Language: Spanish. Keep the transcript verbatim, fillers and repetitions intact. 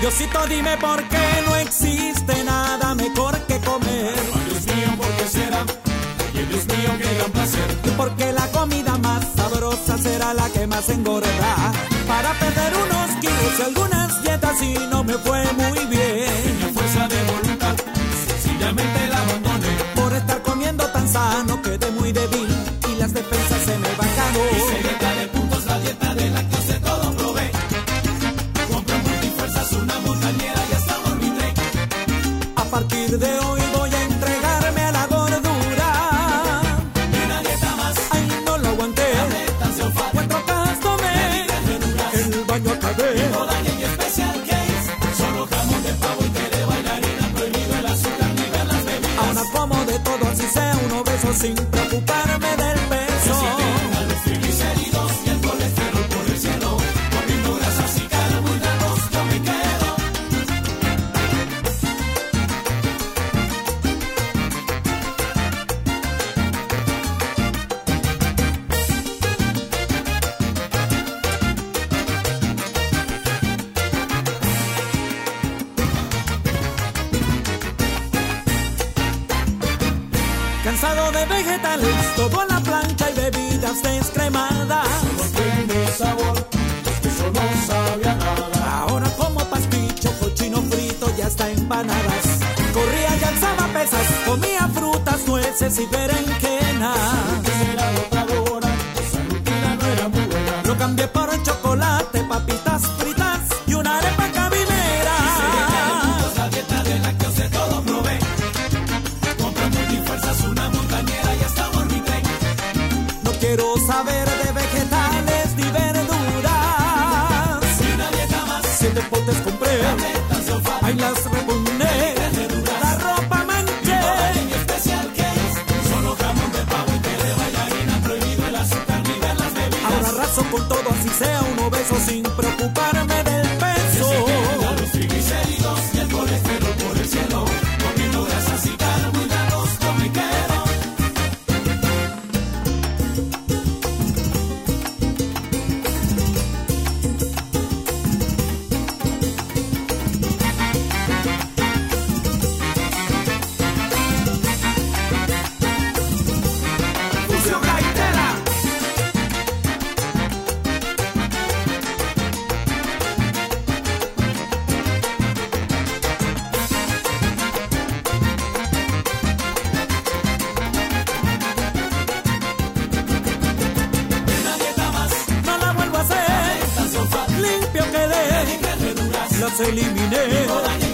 Diosito, dime por qué no existe nada mejor que comer. Ay, Dios mío, ¿por qué será? Y Dios mío, qué gran placer. Y porque la comida más sabrosa será la que más engorda. Para perder unos kilos y algunas dietas y no me fue muy bien. Tenía fuerza de voluntad, sencillamente la abandoné. Por estar comiendo tan sano quedé muy débil y las defensas se me bajaron. Hice dieta de puntos, la dieta de lácteos, de todo probé. Compré multifuerzas, una montañera y hasta dormité. A partir de hoy voy a entregarme a la gordura. Y una dieta más, Ay, no lo aguanté. tan sofá. Cuatro cajas tomé, el baño acabé. No dañé y especial case, solo jamón de pavo y té de bailarina. Prohibido el azúcar ni ver las bebidas. Ahora como de todo así sea un obeso sin preocuparme del peso. A los triglicéridos y el colesterol por el cielo. Comiendo grasas y carbohidratos yo me quedo. Cansado de vegetales, todo a la plancha y bebidas descremadas. No tiene sabor, eso no sabía nada. Ahora como pasticho, cochino frito y hasta empanadas. Corría y alzaba pesas, comía frutas, nueces y berenjena. Era botadora, esa rutina no era muy buena. Lo cambié por chocolate, papitas fritas y una arepa cabinera. La dieta de lácteos, de todo probé. Compré multifuerzas, una montañera y hasta dormité. No quiero saber de vegetales ni verduras. Y una dieta más, Siete potes compré, tan sofá. ahí las repugné. La ropa manché. Y especial case, solo jamón de pavo y té de bailarina. Prohibido el azúcar ni ver las bebidas. Ahora razo con todo así sea un obeso sin preocuparme del peso. A los triglicéridos y el colesterol por el cielo. Comiendo grasas y carbohidratos yo me quedo. Fusión gaitera. Una dieta más, No la vuelvo a hacer. tan sofá. Limpio quedé, Y verduras, las eliminé. no dañé